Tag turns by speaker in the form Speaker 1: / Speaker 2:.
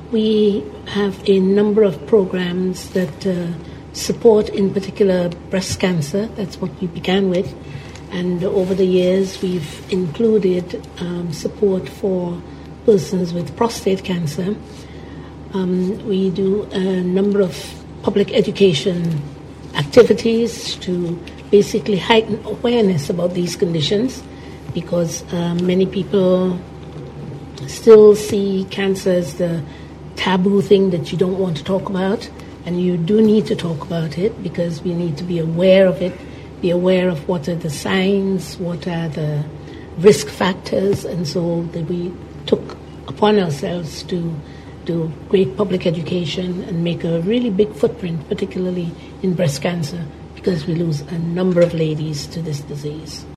Speaker 1: We have a number of programs that support, in particular, breast cancer. That's what we began with. And over the years, we've included support for persons with prostate cancer. We do a number of public education activities to basically heighten awareness about these conditions, because many people still see cancer as the taboo thing that you don't want to talk about, and you do need to talk about it because we need to be aware of it, be aware of what are the signs, what are the risk factors, and so that we took upon ourselves to do great public education and make a really big footprint, particularly in breast cancer, because we lose a number of ladies to this disease.